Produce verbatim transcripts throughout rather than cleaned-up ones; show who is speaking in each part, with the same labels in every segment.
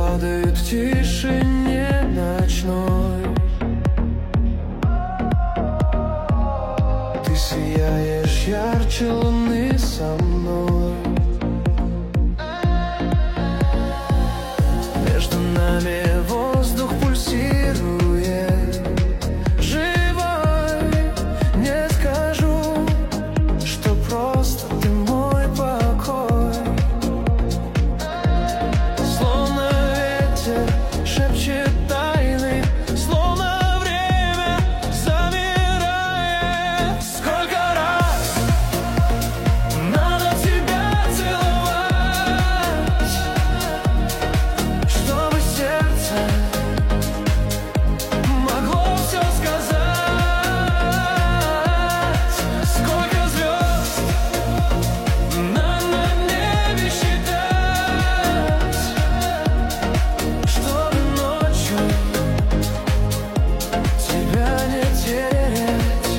Speaker 1: падает в тишине ночной. Ты сияешь ярче луны со мной. Между нами воздух пульсирует, живой. Не скажу, что просто ты мой покой. Словно ветер шепчет тайны, словно время замирает. Сколько раз надо тебя целовать, чтобы сердце могло все сказать. Сколько звезд надо на небе считать, чтобы ночью тебя не терять.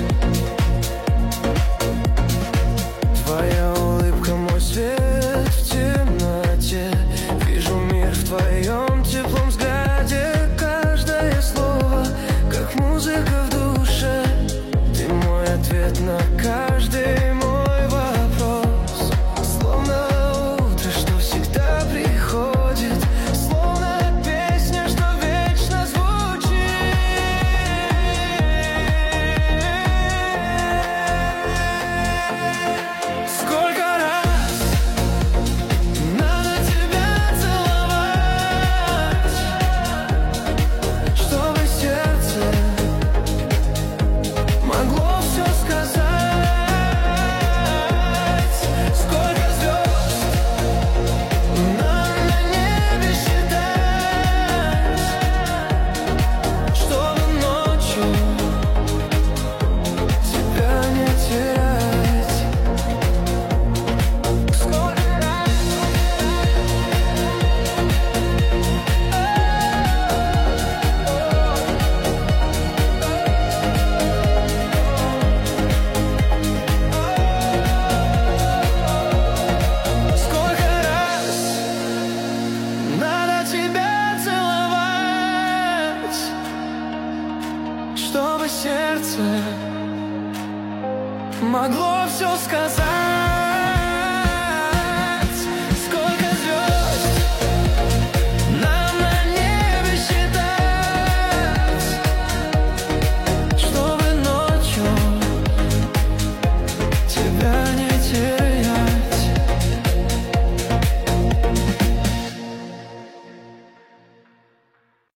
Speaker 1: Твоя улыбка мой свет в темноте. Вижу мир в твоем теплом взгляде. Каждое слово, как музыка в душе. Ты мой ответ на каждый мой вопрос. Словно утро, что всегда приходит, словно песня, что вечно звучит. Сколько раз надо тебя целовать, чтобы сердце могло все сказать. Сколько звезд нам на небе считать, чтобы ночью тебя не терять. Сколько раз Сколько раз надо тебя целовать, чтобы сердце могло все сказать.